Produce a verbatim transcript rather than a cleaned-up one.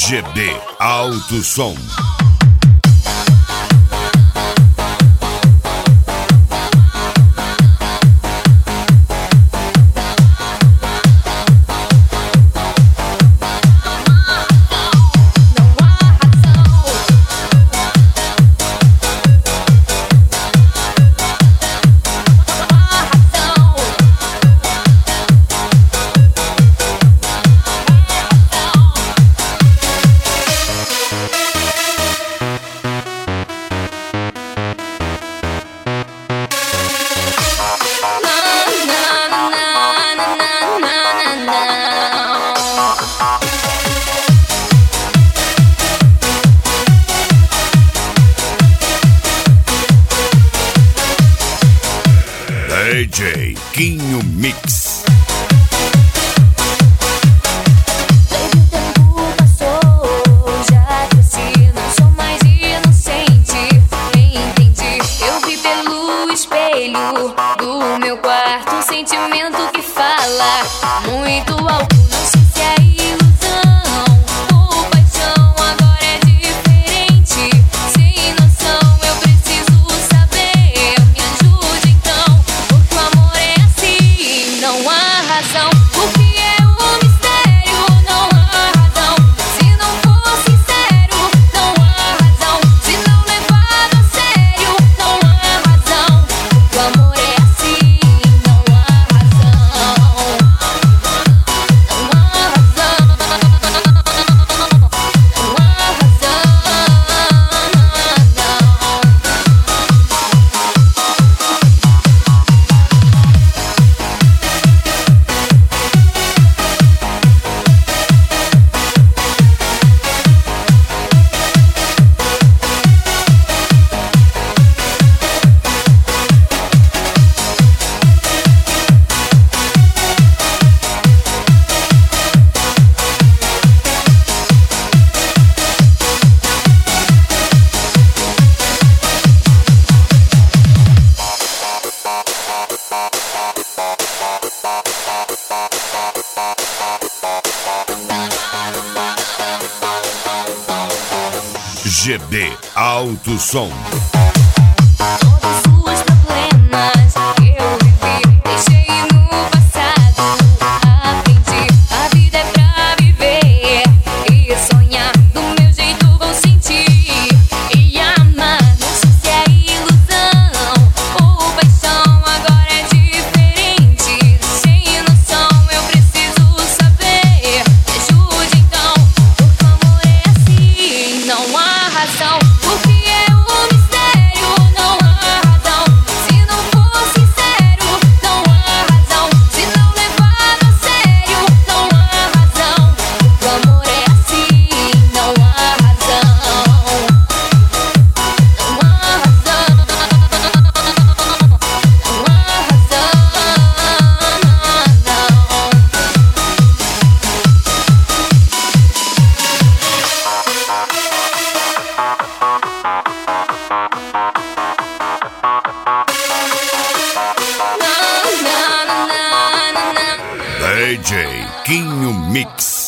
G B Alto Som. D J Quinho Mix. Do meu quarto, um sentimento que fala muito alto. Não sei se é ilusão ou paixão, agora é diferente. Sem noção, eu preciso saber. Me ajude então, porque o amor é assim. Não há razão, porque é um mistério. Não há razão, se não for sincero. Não há razão, se não levado a sério. Não há razão, porque o amor é assim. Não há razão, não há razão, não há razão, G B Alto Som. todos os problemas que eu vivi, deixei no passado. Aprendi, a vida é pra viver e sonhar. Do meu jeito vou sentir e amar. Não sei se é ilusão ou paixão, agora é diferente. Sem noção, eu preciso saber. Me ajude então, porque o amor é assim. Não há razão, porque é um mistério. Não há razão, se não for sincero. Não há razão, se não levado a sério. Não há razão, porque o amor é assim. Não há razão, não há razão, não há razão, D J Quinho Mix.